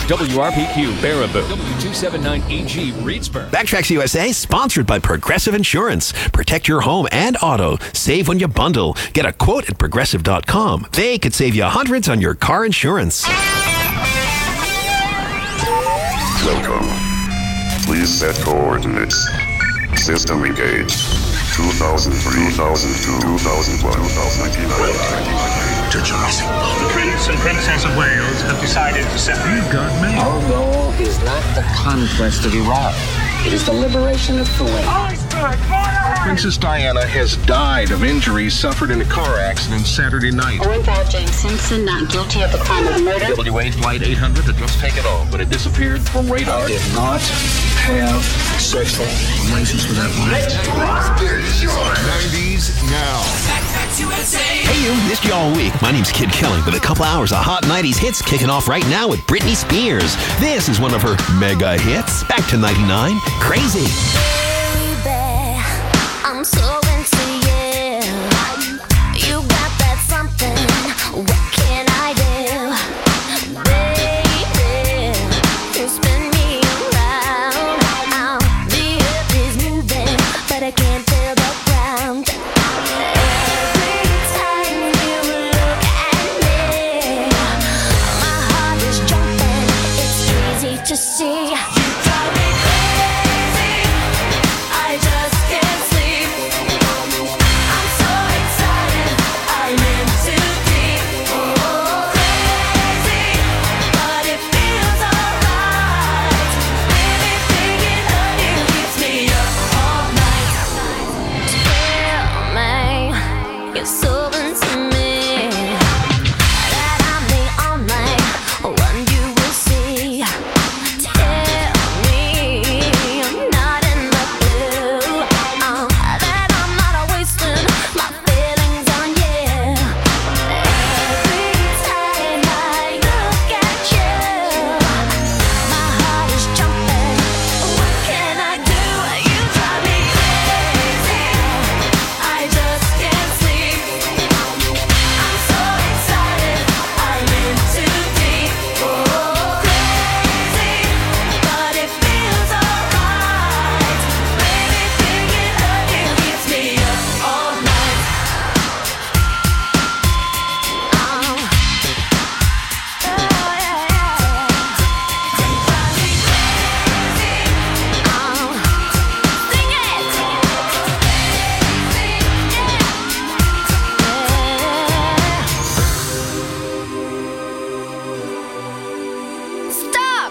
WRPQ Baraboo, W279EG Reedsburg. Backtracks USA, sponsored by Progressive Insurance. Protect your home and auto. Save when you bundle. Get a quote at Progressive.com. They could save you hundreds on your car insurance. Welcome. Please set coordinates. System engaged. 2003, 2002, 2001, 2099. The Prince and Princess of Wales have decided to separate. You got me. Our goal is not the conquest of Iraq. It is the liberation of Kuwait. Princess Diana has died of injuries suffered in a car accident Saturday night. Owen Paul James Simpson not guilty of the crime of murder. WA Flight 800 had just taken off, but it disappeared from radar. I did not have sexual relations with that woman. 90s now. Hey you, missed you all week. My name's Kid Kelly with a couple hours of hot 90s hits kicking off right now with Britney Spears. This is one of her mega hits. Back to 99, Crazy. Baby, I'm so into you. You got that something. What can I do? Baby, you spin me around. The earth is moving, but I can't feel the ground. Every time you look at me, my heart is jumping. It's easy to see. You drive me crazy. I just can't sleep. I'm so excited. I'm in too deep. Oh, crazy, but it feels alright. Baby, thinking of you keeps me up all night. Tell me you're so into me that I'm the only one you will see. Tell me I'm not in the blue, that I'm not wasting my feelings on you. Every time I look at you, my heart is jumping. What can I do? You drive me crazy. I just can't sleep. I'm so excited. I'm in too deep. Oh, crazy, but it feels alright. Baby, thinking of you keeps me up all night. Stop!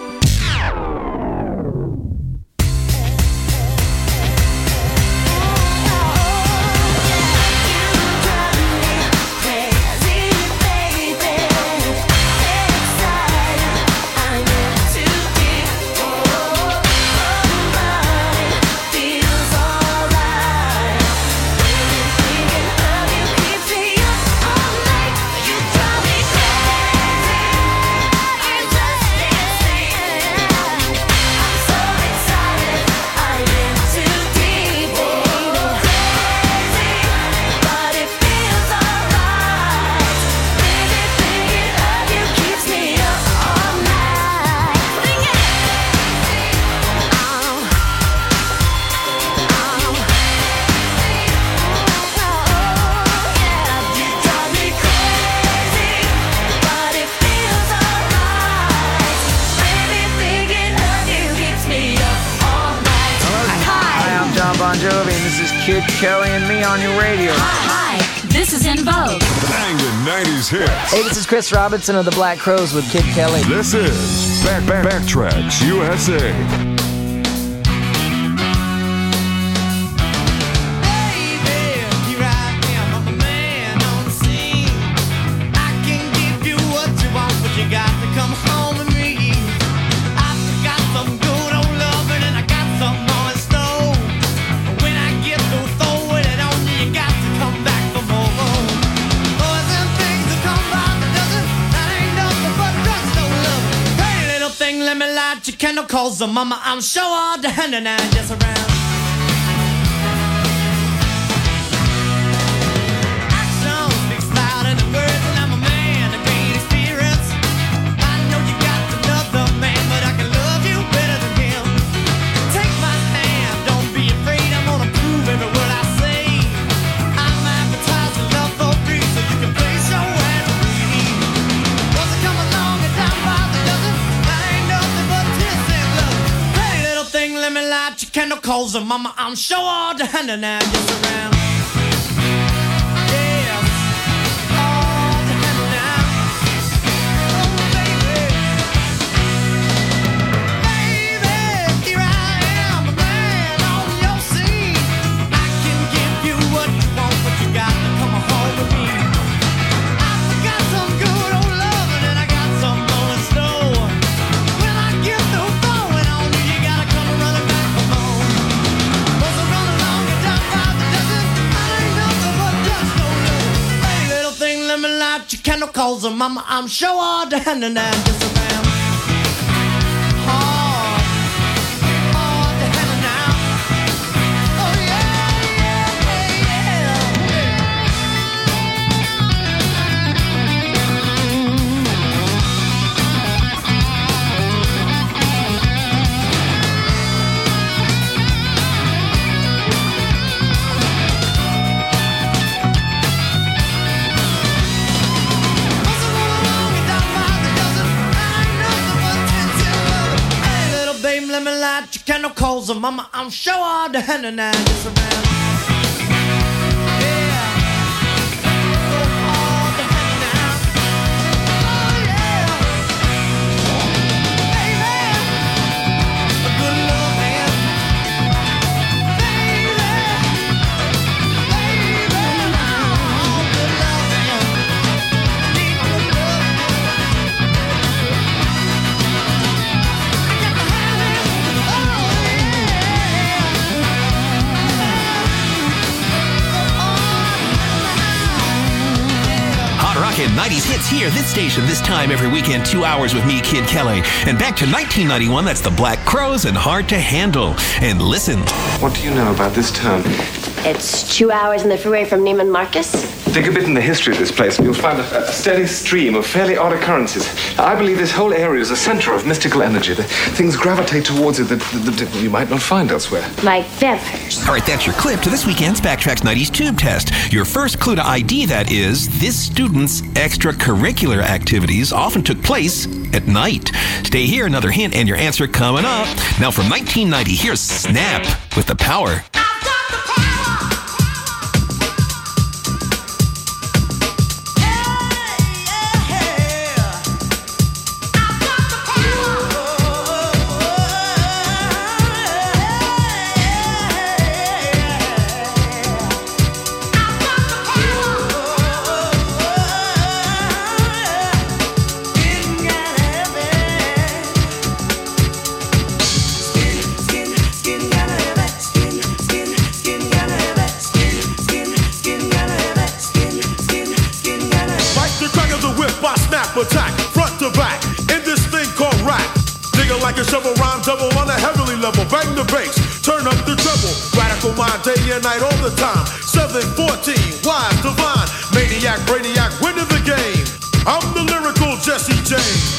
Hi, I'm John Bon Jovi, and this is Kid Kelly and me on your radio. Hi, this is In Vogue. Banging 90s hits. Hey, this is Chris Robinson of the Black Crowes with Kid Kelly. This is Backtracks USA. Let me light your candle, cause the mama, I'm sure all the hand and I just around. Action speaks louder than words, and I'm a man of great experience. I know you got another man. let me light your candle, cause mama, I'm sure all the hand and just around. Candle calls her mama, I'm sure all the hand and just around. All the hand and now. Oh let me light your candle, cause mama, I'm sure all the hand and just around. Rockin' 90s hits here, this station, this time every weekend, 2 hours with me, Kid Kelly. And back to 1991, that's the Black Crowes and Hard to Handle. And listen. What do you know about this town? It's 2 hours in the freeway from Neiman Marcus. Dig a bit in the history of this place and you'll find a steady stream of fairly odd occurrences. I believe this whole area is a center of mystical energy. Things gravitate towards it that you might not find elsewhere. Like vampires. All right, that's your clip to this weekend's Backtracks 90s Tube Test. Your first clue to ID, that is, this student's extracurricular activities often took place at night. Stay here, another hint, and your answer coming up. Now from 1990, here's Snap with The Power. Attack, front to back, in this thing called rap. Digger like a shovel, rhyme double on a heavenly level. Bang the bass, turn up the treble. Radical mind, day and night, all the time. 714, wise, divine, maniac, brainiac, winning the game. I'm the lyrical Jesse James.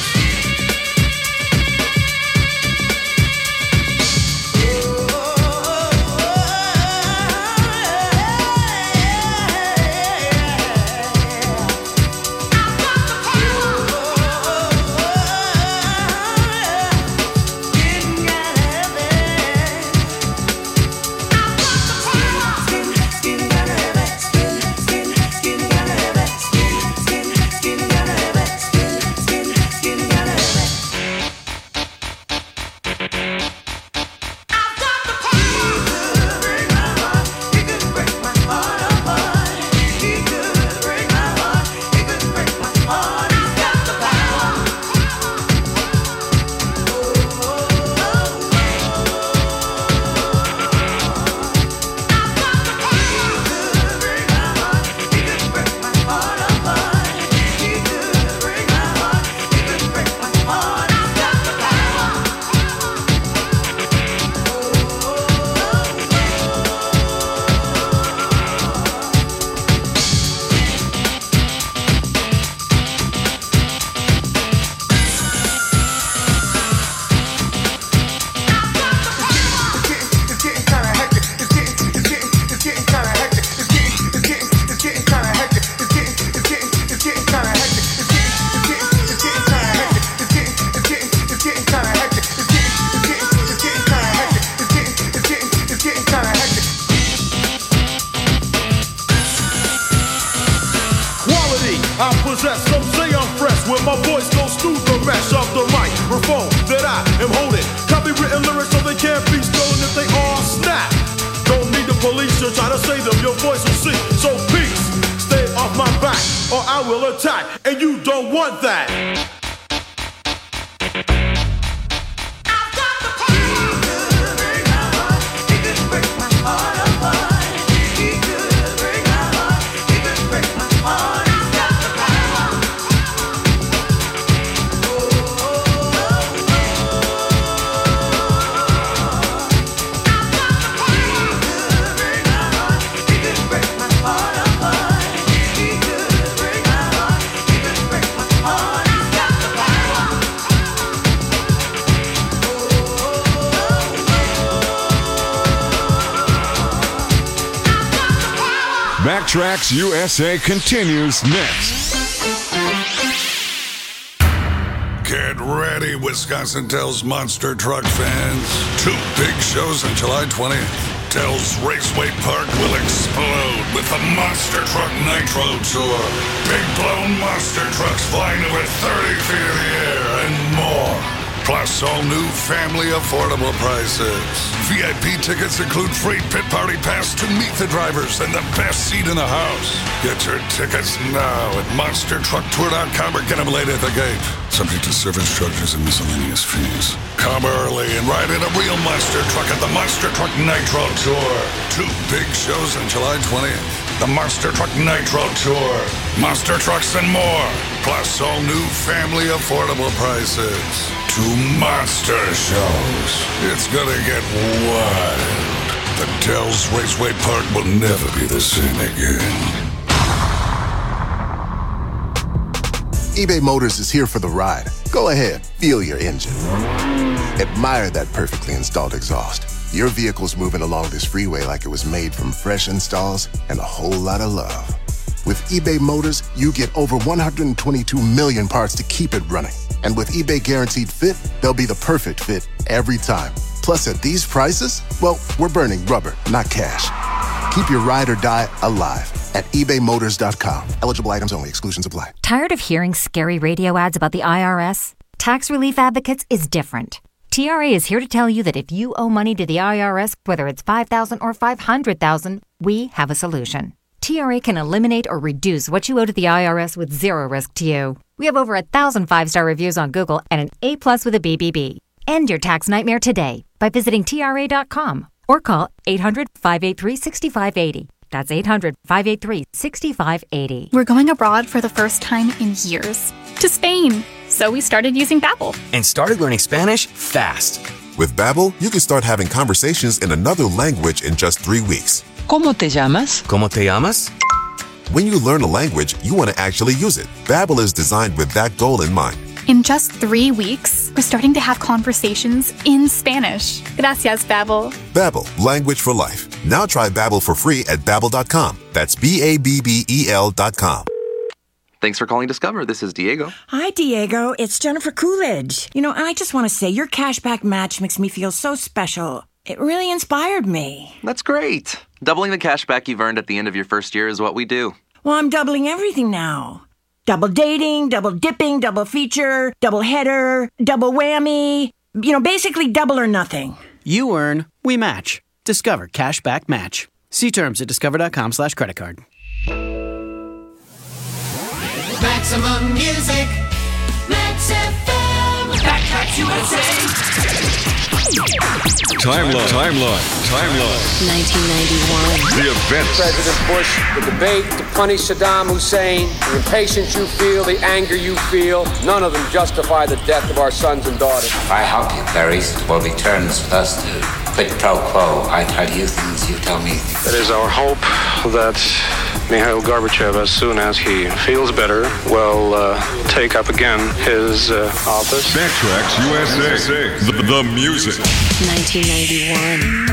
I possess, some say I'm fresh. When my voice goes through the mesh of the microphone that I am holding. Copywritten lyrics so they can't be stolen if they all snap. Don't need the police to try to save them, your voice will see. So peace, stay off my back or I will attack. And you don't want that. Backtracks USA continues next. Get ready, Wisconsin Dells Monster Truck fans. 2 big shows on July 20th. Dells Raceway Park will explode with the Monster Truck Nitro Tour. Big blown monster trucks flying over 30 feet in the air and more. Plus all new family affordable prices. VIP tickets include free pit party pass to meet the drivers and the best seat in the house. Get your tickets now at monstertrucktour.com or get them late at the gate. Subject to service charges and miscellaneous fees. Come early and ride in a real monster truck at the Monster Truck Nitro Tour. 2 big shows on July 20th. The Monster Truck Nitro Tour. Monster trucks and more. Plus all new family affordable prices. 2 monster shows. It's gonna get wild. The Dells Raceway Park will never be the same again. eBay Motors is here for the ride. Go ahead, feel your engine. Admire that perfectly installed exhaust. Your vehicle's moving along this freeway like it was made from fresh installs and a whole lot of love. With eBay Motors, you get over 122 million parts to keep it running. And with eBay Guaranteed Fit, they'll be the perfect fit every time. Plus, at these prices, well, we're burning rubber, not cash. Keep your ride or die alive at ebaymotors.com. Eligible items only. Exclusions apply. Tired of hearing scary radio ads about the IRS? Tax Relief Advocates is different. TRA is here to tell you that if you owe money to the IRS, whether it's $5,000 or $500,000, we have a solution. TRA can eliminate or reduce what you owe to the IRS with zero risk to you. We have over 1,000 5-star reviews on Google and an A+ with a BBB. End your tax nightmare today by visiting TRA.com or call 800-583-6580. That's 800-583-6580. We're going abroad for the first time in years. To Spain. So we started using Babbel. And started learning Spanish fast. With Babbel, you can start having conversations in another language in just 3 weeks. ¿Cómo te llamas? ¿Cómo te llamas? When you learn a language, you want to actually use it. Babbel is designed with that goal in mind. In just 3 weeks, we're starting to have conversations in Spanish. Gracias, Babbel. Babbel, language for life. Now try Babbel for free at Babbel.com. That's Babbel.com. Thanks for calling Discover. This is Diego. Hi, Diego. It's Jennifer Coolidge. You know, I just want to say your cashback match makes me feel so special. It really inspired me. That's great. Doubling the cashback you've earned at the end of your first year is what we do. Well, I'm doubling everything now. Double dating, double dipping, double feature, double header, double whammy. You know, basically double or nothing. You earn, we match. Discover Cashback Match. See terms at discover.com/creditcard. Maximum music. Max FM. Backtracks USA. Timeline. 1991. The events. President Bush, the debate to punish Saddam Hussein, the impatience you feel, the anger you feel, none of them justify the death of our sons and daughters. I hope you, Clarice, will return us to quid pro quo. I tell you things, you tell me things. It is our hope that Mikhail Gorbachev, as soon as he feels better, will take up again his office. Backtracks USA. The music. 1991.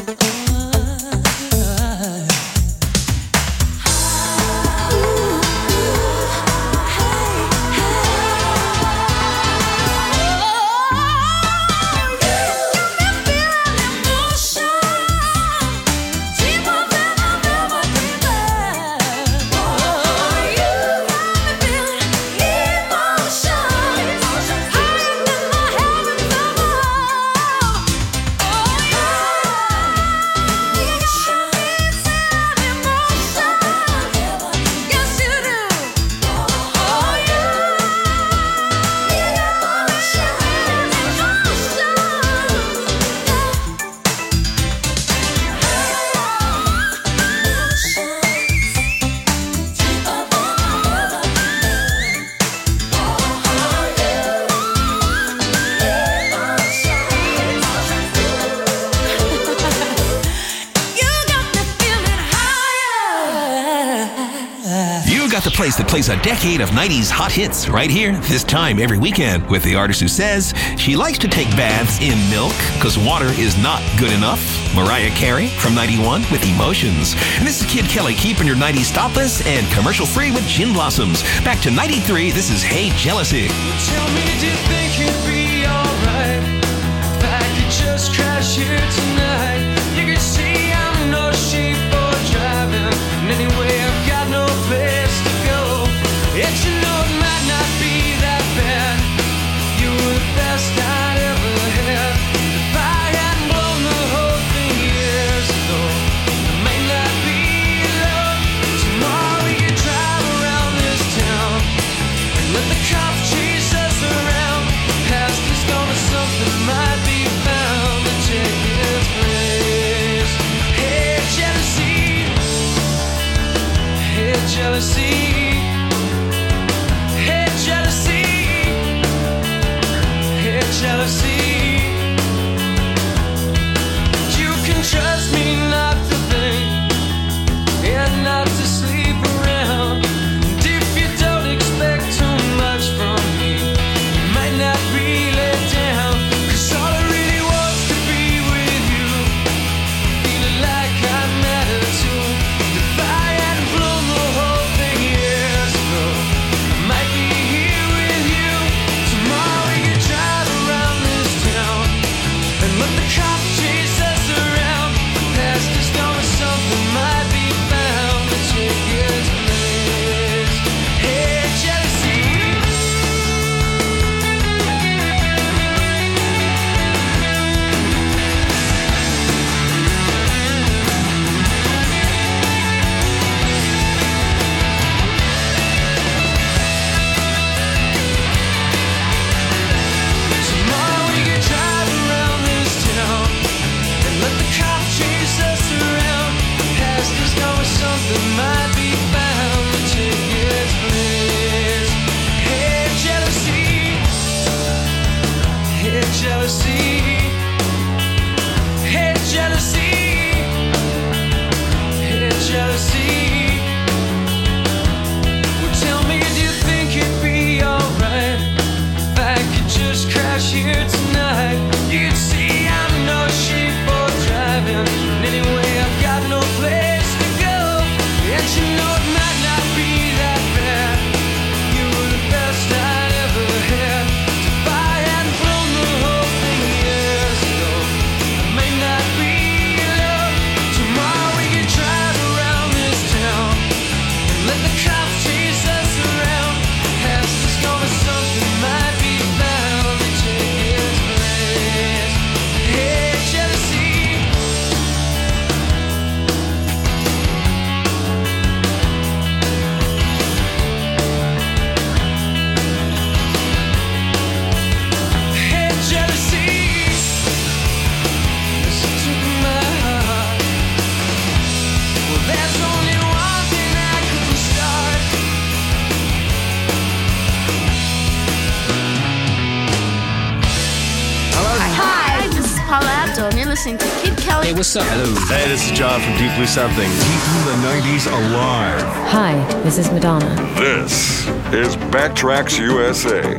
The place that plays a decade of 90s hot hits right here, this time every weekend, with the artist who says she likes to take baths in milk because water is not good enough. Mariah Carey from 91 with Emotions. And this is Kid Kelly keeping your 90s topless and commercial free with Gin Blossoms. Back to 93, this is Hey Jealousy. Tell me, do you think it'd be alright if I could just crash here tonight? You can see I'm no sheep for driving, and anyway I've got no place to go. Yet you know it might not be that bad. You were the best I'd ever had. If I hadn't blown the whole thing years ago, it may not be love. Tomorrow we could drive around this town and let the cops chase us around. Past is gone, but something might be found to take its place. Hey jealousy, hey jealousy. Jealousy, you can trust me not to think and not to sleep around. And if you don't expect too much from me, you might not really down. Cause all I really wants to be with you, feeling like I matter too. If I hadn't blown the whole thing years ago, I might be here with you. Tomorrow we can drive around this town and let the cops chase us around. Past is gone, something might be found to take its place. Hey jealousy, tomorrow we can drive around this town and let the cops chase us around. Past is gone, something might be found to take its place. Hey jealousy, hey jealousy, hey jealousy, hey jealousy. Well, tell me, do you think it'd be alright if I could just crash here tonight? You can see I'm no sheep for driving, and anyway I've got no place to go. And you know it might not be that bad. You were the best I'd ever had. If I hadn't blown the whole thing years ago, it may not be love. Tomorrow we can drive around this town and let the cops chase us around. Past is gone, but something might be found to take its place. Hey jealousy, hey jealousy, listen to my heart. Well, there's only one thing I can start. Hi, this is Paula Abdul, and you're listening to Kid Kelly. Hey, what's up? Hello. Hey, this is John from Deep Blue Something. Keeping the 90s alive. Hi, this is Madonna. This is Backtracks USA.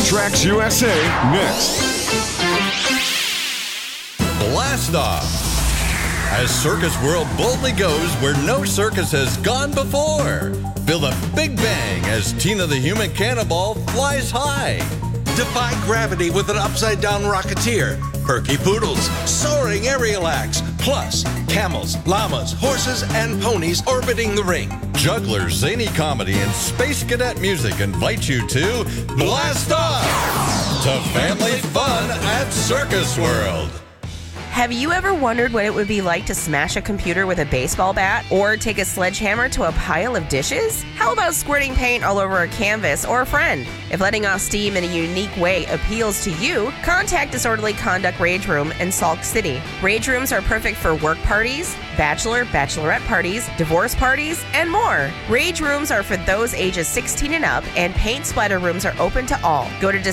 Backtracks USA next. Blast Off. As Circus World boldly goes where no circus has gone before. Feel the big bang as Tina the Human Cannonball flies high. Defy gravity with an upside-down rocketeer. Perky poodles, soaring aerial acts. Plus, camels, llamas, horses, and ponies orbiting the ring. Jugglers, zany comedy, and space cadet music invite you to Blast Off! To family fun at Circus World. Have you ever wondered what it would be like to smash a computer with a baseball bat or take a sledgehammer to a pile of dishes? How about squirting paint all over a canvas or a friend? If letting off steam in a unique way appeals to you, contact Disorderly Conduct Rage Room in Salt City. Rage rooms are perfect for work parties, bachelorette parties, divorce parties, and more. Rage rooms are for those ages 16 and up, and paint splatter rooms are open to all. Go to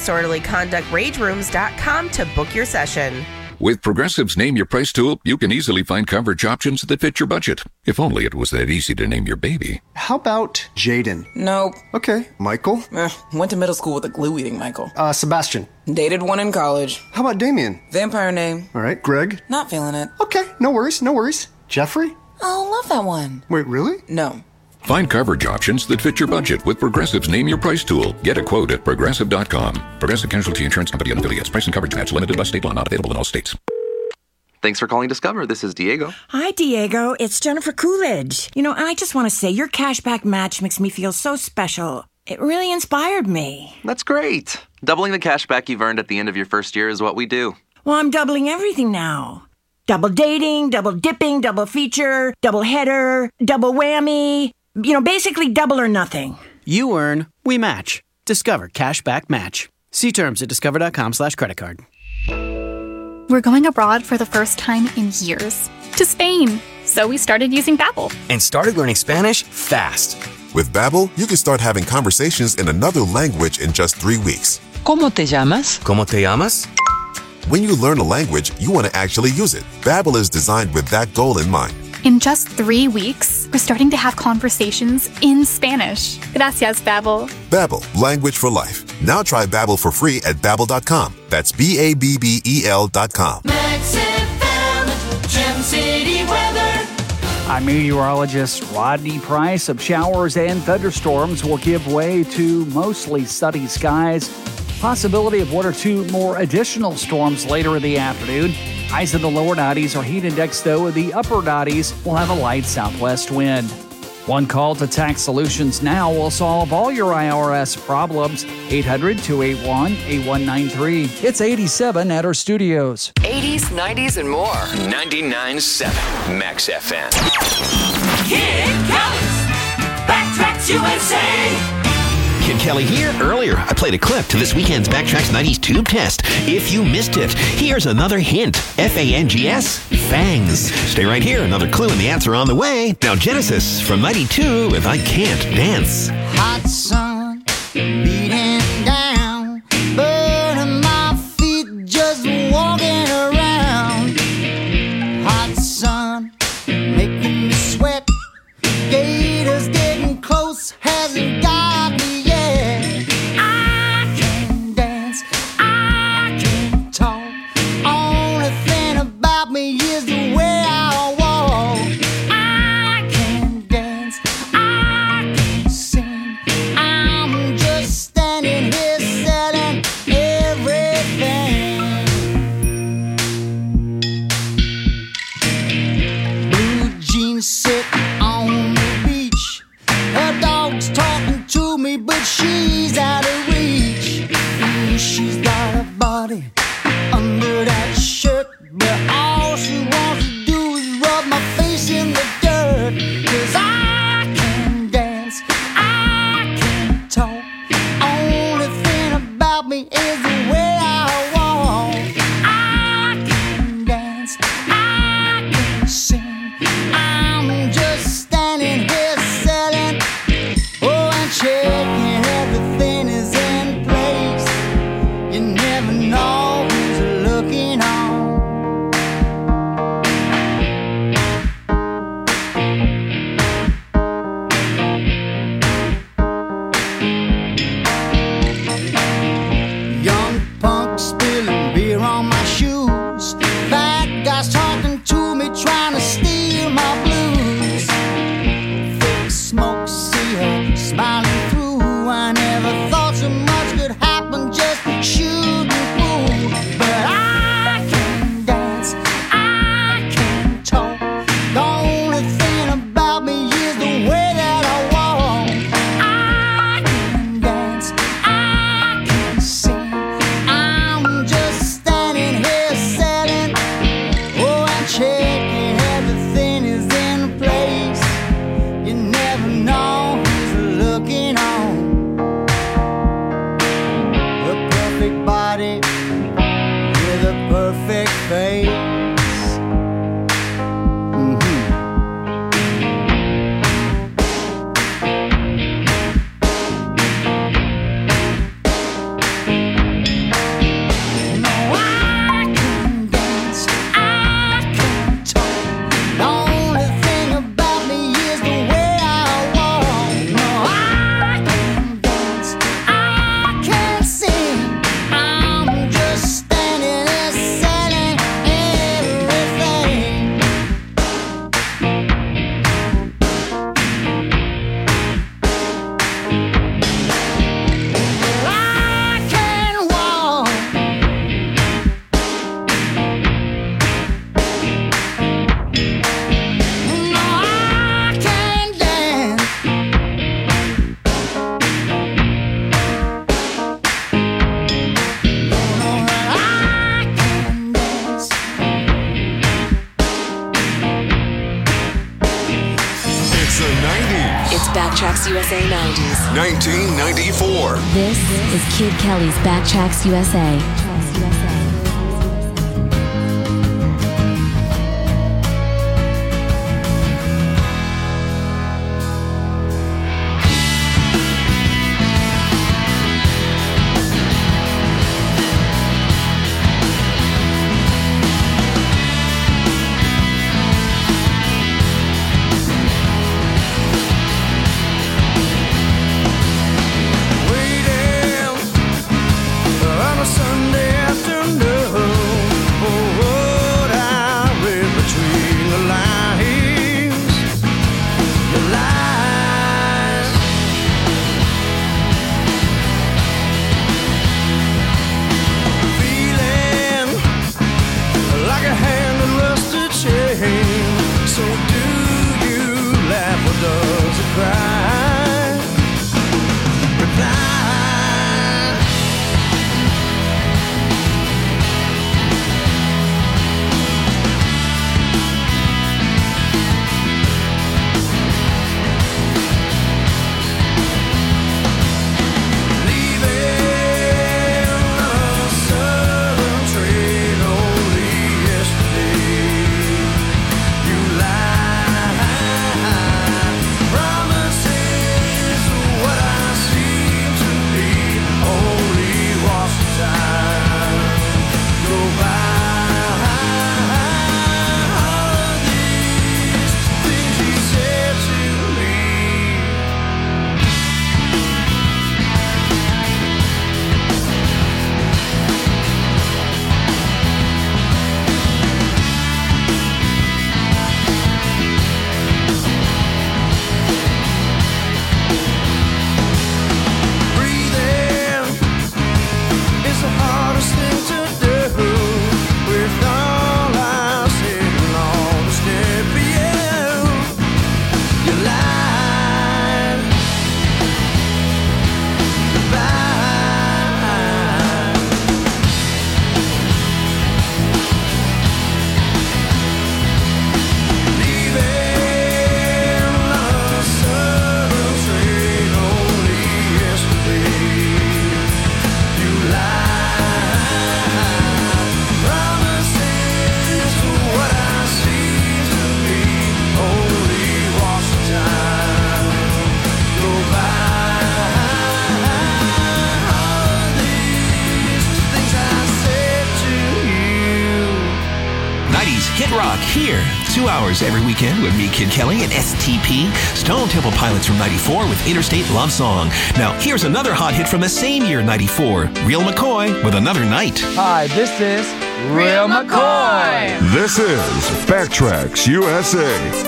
disorderlyconductragerooms.com to book your session. With Progressive's Name Your Price tool, you can easily find coverage options that fit your budget. If only it was that easy to name your baby. How about Jaden? Nope. Okay. Michael? Went to middle school with a glue-eating Michael. Sebastian? Dated one in college. How about Damien? Vampire name. All right. Greg? Not feeling it. Okay. No worries. Jeffrey? Oh, love that one. Wait, really? No. Find coverage options that fit your budget with Progressive's Name Your Price tool. Get a quote at Progressive.com. Progressive Casualty Insurance Company and affiliates. Price and coverage match limited by state law. Not available in all states. Thanks for calling Discover. This is Diego. Hi, Diego. It's Jennifer Coolidge. I just want to say your cashback match makes me feel so special. It really inspired me. That's great. Doubling the cashback you've earned at the end of your first year is what we do. Well, I'm doubling everything now. Double dating, double dipping, double feature, double header, double whammy. Basically double or nothing. You earn, we match. Discover Cashback Match. See terms at discover.com/creditcard. We're going abroad for the first time in years. To Spain. So we started using Babbel. And started learning Spanish fast. With Babbel, you can start having conversations in another language in just 3 weeks. ¿Cómo te llamas? ¿Cómo te llamas? When you learn a language, you want to actually use it. Babbel is designed with that goal in mind. In just 3 weeks, we're starting to have conversations in Spanish. Gracias, Babbel. Babbel, language for life. Now try Babbel for free at Babbel.com. That's Babbel.com. Max FM, Gem City weather. I'm meteorologist Rodney Price. Of showers and thunderstorms will give way to mostly sunny skies. Possibility of 1 or 2 more additional storms later in the afternoon. Highs in the lower 90s. Our heat index, though, in the upper 90s will have a light southwest wind. One call to Tax Solutions Now will solve all your IRS problems. 800-281-8193. It's 87 at our studios. 80s, 90s, and more. 99.7 Max FM. Kid Kelly's Backtracks USA. Kid Kelly here. Earlier, I played a clip to this weekend's Backtracks 90s Tube Test. If you missed it, here's another hint. F-A-N-G-S, fangs. Stay right here. Another clue and the answer on the way. Now, Genesis from 92 with I Can't Dance. Hot sun beating down, burning my feet just walking around. Hot sun making me sweat. Gators getting close, hasn't got me. She's out of reach. She's got a body under that shirt, but all she wants to do is rub my face in the dirt. 'Cause I can dance, I can talk. Only thing about me is the way I walk. I can dance, I can sing. I'm just standing here selling, oh, and checking. Everything is in place. You never know who's looking on. 90s. 1994. This is Kid Kelly's Backtracks USA. Hit Rock here. 2 hours every weekend with me, Kid Kelly, and STP, Stone Temple Pilots from 94 with Interstate Love Song. Now, here's another hot hit from the same year, 94. Real McCoy with Another Night. Hi, this is Real McCoy. This is Backtracks USA.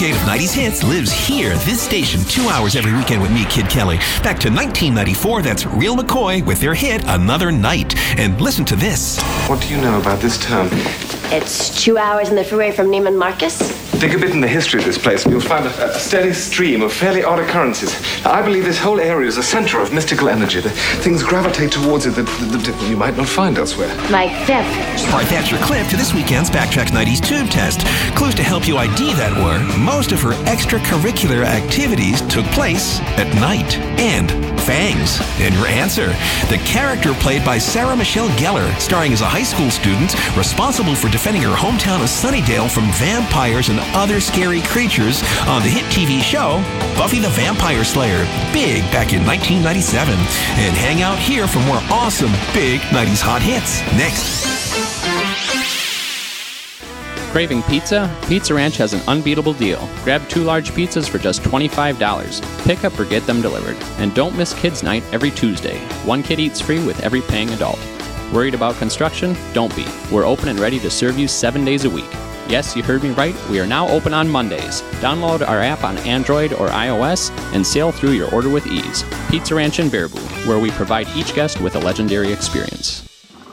decade of 90s hits lives here, this station, 2 hours every weekend with me, Kid Kelly. Back to 1994, that's Real McCoy with their hit, Another Night. And listen to this. What do you know about this town? It's 2 hours in the freeway from Neiman Marcus. Dig a bit in the history of this place, and you'll find a steady stream of fairly odd occurrences. I believe this whole area is a center of mystical energy. Things gravitate towards it that you might not find elsewhere. Like theft. All right, that's your clip to this weekend's Backtracks 90s Tube Test. Clues to help you ID that were, most of her extracurricular activities took place at night. And fangs. And your answer, the character played by Sarah Michelle Gellar, starring as a high school student responsible for defending her hometown of Sunnydale from vampires and other scary creatures on the hit TV show Buffy the Vampire Slayer, big back in 1997. And hang out here for more awesome big 90s hot hits. Next. Craving pizza? Pizza Ranch has an unbeatable deal. Grab 2 large pizzas for just $25. Pick up or get them delivered. And don't miss Kids Night every Tuesday. 1 kid eats free with every paying adult. Worried about construction? Don't be. We're open and ready to serve you 7 days a week. Yes, you heard me right. We are now open on Mondays. Download our app on Android or iOS and sail through your order with ease. Pizza Ranch in Baraboo, where we provide each guest with a legendary experience.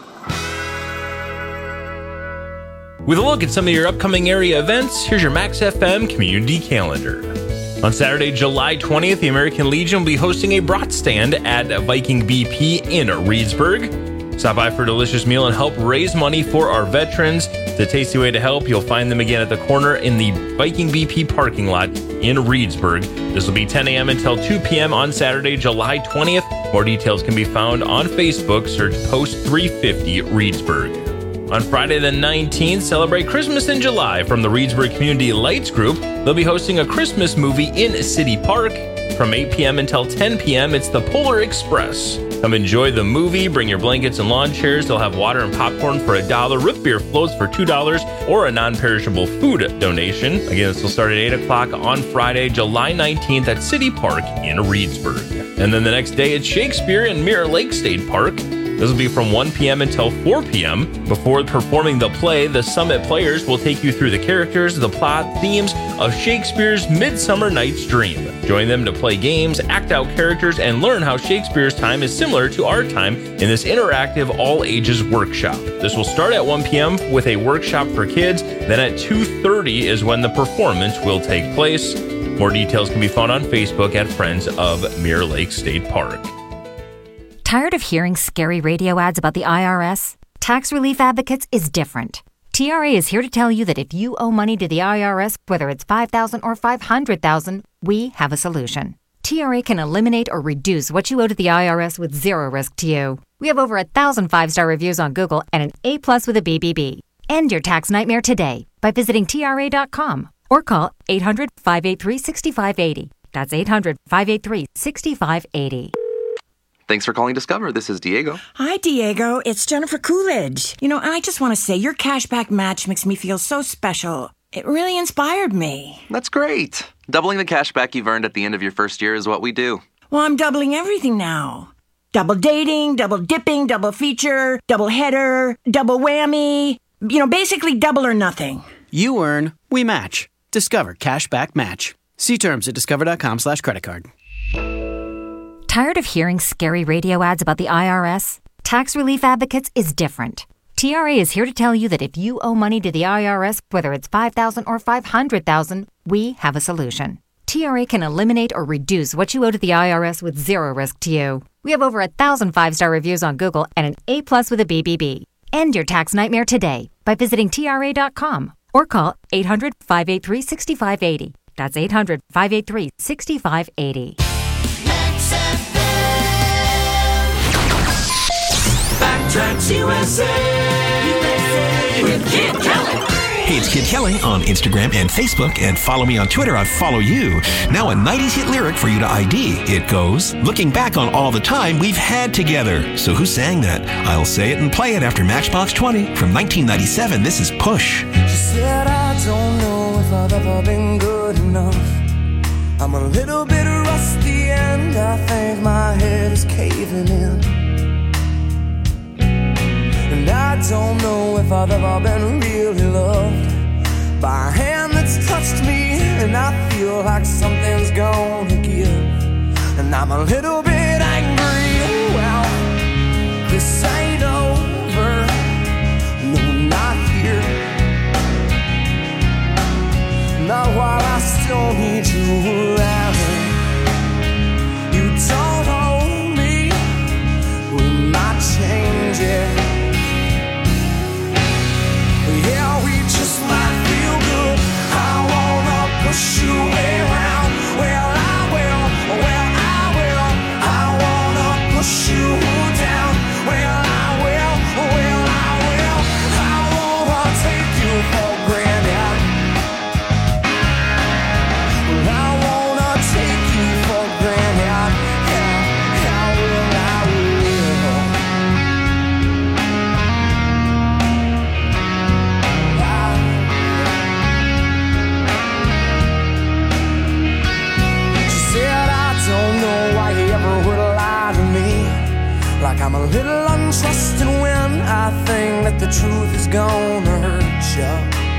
With a look at some of your upcoming area events, here's your Max FM community calendar. On Saturday, July 20th, the American Legion will be hosting a brat stand at Viking BP in Reedsburg. Stop by for a delicious meal and help raise money for our veterans. It's a tasty way to help. You'll find them again at the corner in the Viking BP parking lot in Reedsburg. This will be 10 a.m. until 2 p.m. on Saturday, July 20th. More details can be found on Facebook. Search Post 350 Reedsburg. On Friday the 19th, celebrate Christmas in July from the Reedsburg Community Lights Group. They'll be hosting a Christmas movie in City Park. From 8 p.m. until 10 p.m., it's the Polar Express. Come enjoy the movie, bring your blankets and lawn chairs. They'll have water and popcorn for $1, root beer floats for $2, or a non-perishable food donation. Again, this will start at 8 o'clock on Friday, July 19th at City Park in Reedsburg. And then the next day, it's Shakespeare in Mirror Lake State Park. This will be from 1 p.m. until 4 p.m. Before performing the play, the Summit players will take you through the characters, the plot, themes of Shakespeare's Midsummer Night's Dream. Join them to play games, act out characters, and learn how Shakespeare's time is similar to our time in this interactive all-ages workshop. This will start at 1 p.m. with a workshop for kids. Then at 2:30 is when the performance will take place. More details can be found on Facebook at Friends of Mirror Lake State Park. Tired of hearing scary radio ads about the IRS? Tax Relief Advocates is different. TRA is here to tell you that if you owe money to the IRS, whether it's $5,000 or $500,000, we have a solution. TRA can eliminate or reduce what you owe to the IRS with zero risk to you. We have over 1,000 5-star reviews on Google and an A+ with a BBB. End your tax nightmare today by visiting TRA.com or call 800-583-6580. That's 800-583-6580. Thanks for calling Discover. This is Diego. Hi, Diego. It's Jennifer Coolidge. I just want to say your cashback match makes me feel so special. It really inspired me. That's great. Doubling the cashback you've earned at the end of your first year is what we do. Well, I'm doubling everything now. Double dating, double dipping, double feature, double header, double whammy. Basically double or nothing. You earn, we match. Discover Cashback Match. See terms at discover.com/creditcard. Tired of hearing scary radio ads about the IRS? Tax Relief Advocates is different. TRA is here to tell you that if you owe money to the IRS, whether it's $5,000 or $500,000, we have a solution. TRA can eliminate or reduce what you owe to the IRS with zero risk to you. We have over 1,000 5-star reviews on Google and an A+ with a BBB. End your tax nightmare today by visiting TRA.com or call 800-583-6580. That's 800-583-6580. Backtracks USA with Kid Kelly. Hey, it's Kid Kelly on Instagram and Facebook, and follow me on Twitter. I follow you. Now a 90s hit lyric for you to ID. It goes, looking back on all the time we've had together. So who sang that? I'll say it and play it after Matchbox 20 from 1997. This is Push. She said, I don't know if I've ever been good enough. I'm a little bit rusty and I think my head is caving in. And I don't know if I've ever been really loved by a hand that's touched me and and I feel like something's gonna give, and I'm a little bit angry. Well, this ain't over, no, not here. Not while I still need you around. You don't hold me, we might change it. Yeah, we just might feel good. I wanna push you around. Well, I will. I wanna push you down. Well, I will. I wanna take you for granted. I wanna take you for granted. Yeah, I will. She said, I don't know why you ever would lie to me. Like I'm a little untrusting when I think that the truth is gonna hurt you.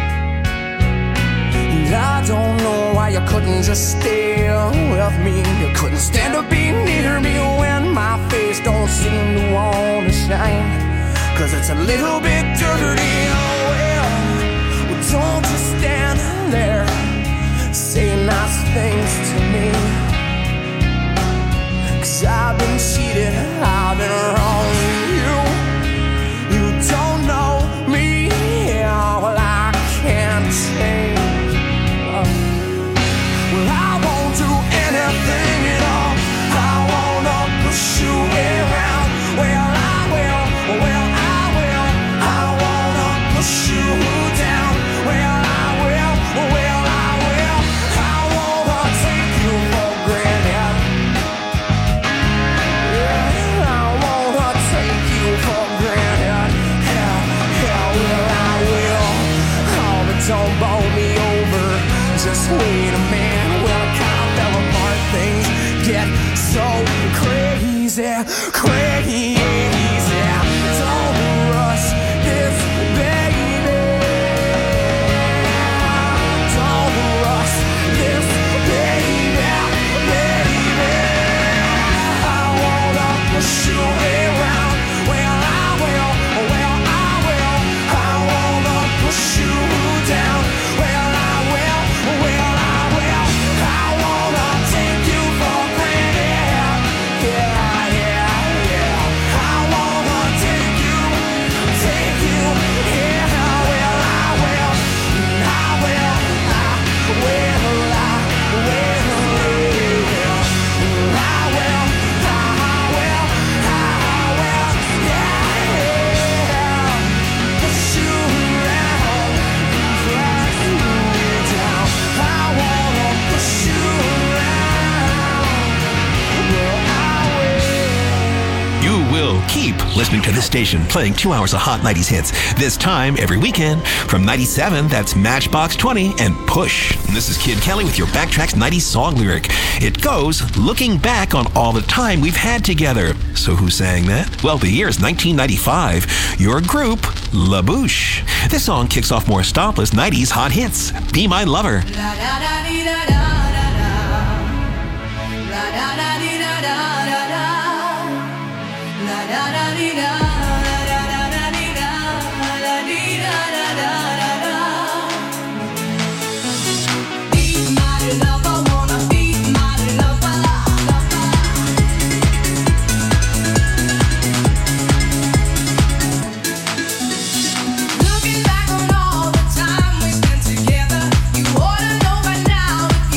And I don't know why you couldn't just stay with me. You couldn't stand to be near me when my face don't seem to wanna shine. 'Cause it's a little bit dirty. Oh well, don't just stand there, say nice things to me. 'Cause I've been cheated, I've been wrong. You don't know me. Well, I can't change. Well, I won't do anything at all. I wanna push you around. Well, I will. I wanna push you down. Well, I will. I wanna take you for granted. Yeah, I wanna take you for granted. Yeah, well, I will. Oh, but don't bowl me over. Just wait a minute. Well, it kind of fell apart. Things get so crazy. Don't rush this, baby. Don't rush this, baby. I wanna push you around. Well, I will. I wanna push you down. Well, I will. I wanna take you for granted. Yeah. I wanna take you. Yeah, well, I will. Push you around, drag you down. I wanna push you around. Well, I will. You will keep listening to this station, playing 2 hours of hot 90s hits. This time every weekend from 97, that's Matchbox 20 and Push. And this is Kid Kelly with your Backtracks 90s song lyric. It goes, looking back on all the time we've had together. So who sang that? Well, the year is 1995. Your group, La Bouche. This song kicks off more stopless 90s hot hits. Be My Lover. Looking back on all the time we spent together, you ought to know by now.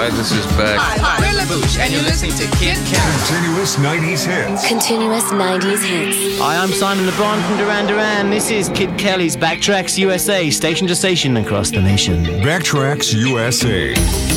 Magnus is back. Hi, we're LaBouche, and you're listening to Kid Kelly. Continuous 90s hits. Continuous 90s hits. Hi, I'm Simon LeBron from Duran Duran. This is Kid Kelly's Backtracks USA, station to station across the nation. Backtracks USA.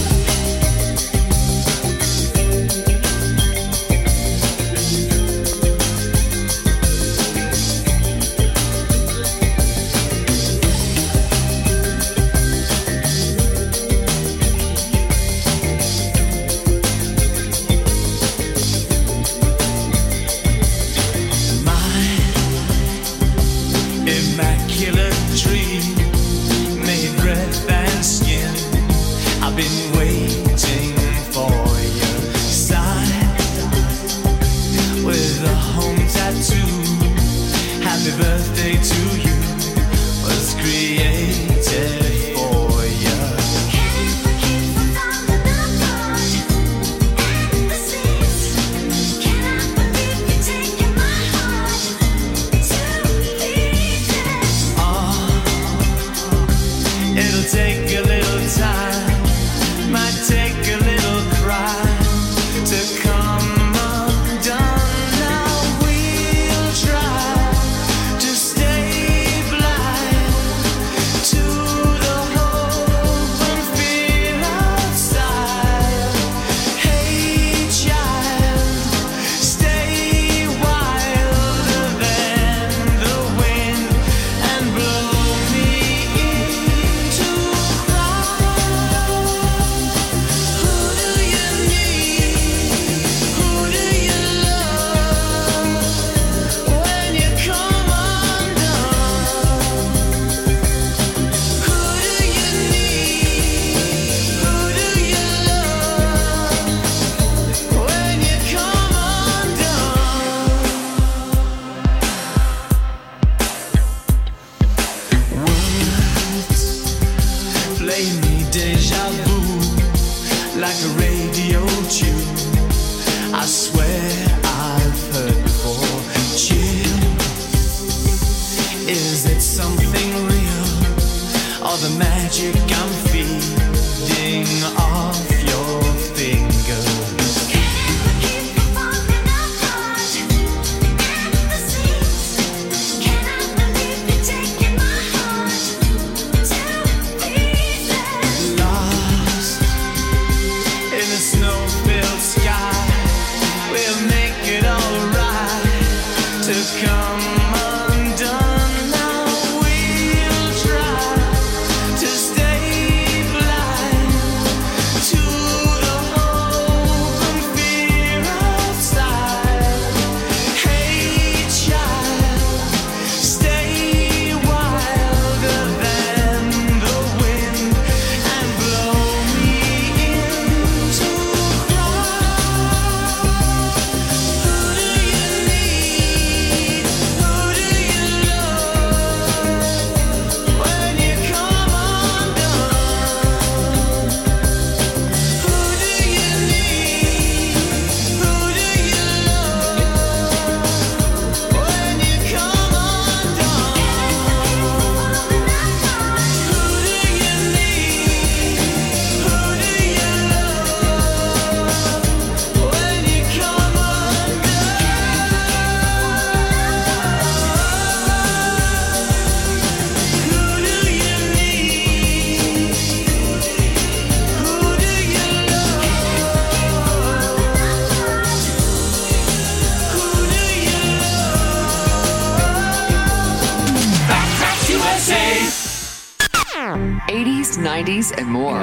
And more.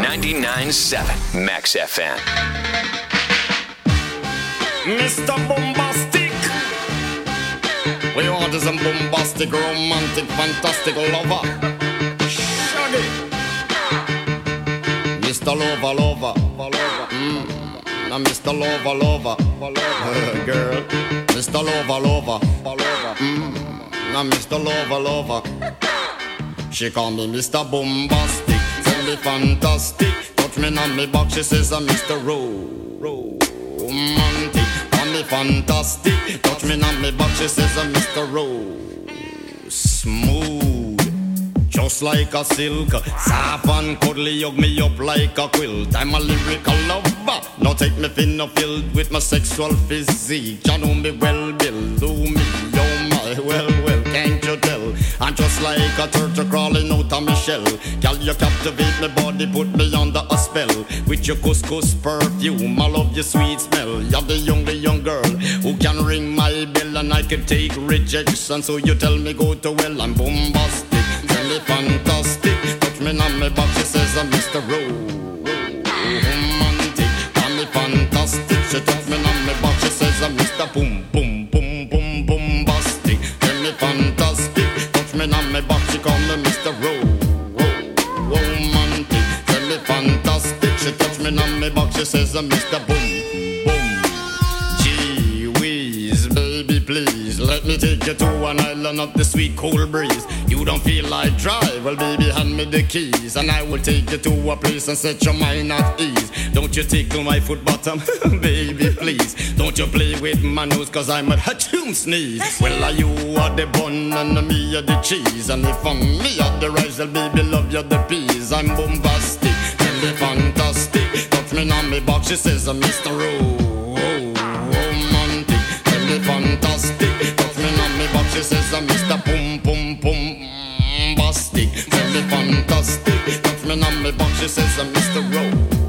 99.7 Max FM. Mr. Bombastic. We want some bombastic, romantic, fantastic lover. Shaggy. Mr. Lover. Now Mr. Lover. Girl. Mr. Lover. Now Mr. Lover. She call me Mr. Bombastic. Fantastic, touch me on me back. She says I'm Mr. Romantic. On me fantastic, touch me on me back. She says I'm Mr. Smooth. just like a silk. Soft and cuddly, hug me up like a quilt. I'm a lyrical lover. Now take me thin or filled with my sexual physique. You know me well, Bill. Do me, oh my, well, can't you tell? I'm just like a turtle crawling out of my shell. Girl, you captivate my body, put me under a spell. With your couscous perfume, I love your sweet smell. You're the only young girl who can ring my bell, and I can take rejection. So you tell me go to well, I'm bombastic, tell me fantastic. Touch me on my back, she says I'm Mr. Romantic. Tell me fantastic, she touch me on my back, she says I'm Mr. Boom, boom, boom, boom, bombastic. Tell me fantastic, touch me on my back, she call me Mr. Romantic. Tell me fantastic, she touch me on my back, she says I'm Mr. Boom, boom. Gee whiz, baby please, let me take you to an island of the sweet cold breeze. You don't feel like drive, well baby hand me the keys, and I will take you to a place and set your mind at ease. Don't you tickle my foot bottom, baby please. Don't you play with my nose, cause I'm a hatchoon sneeze. Well are you are the bun and me are the cheese, and if I'm me are the rice, well baby love you the peas. I'm bombastic, tell me fantastic. Touch me on me box, she says I'm Mr. Romantic. Tell me fantastic, touch me on me box, she says I'm Mr. Pum Pum Pum Bastic. Tell me fantastic, touch me on me box, she says I'm Mr.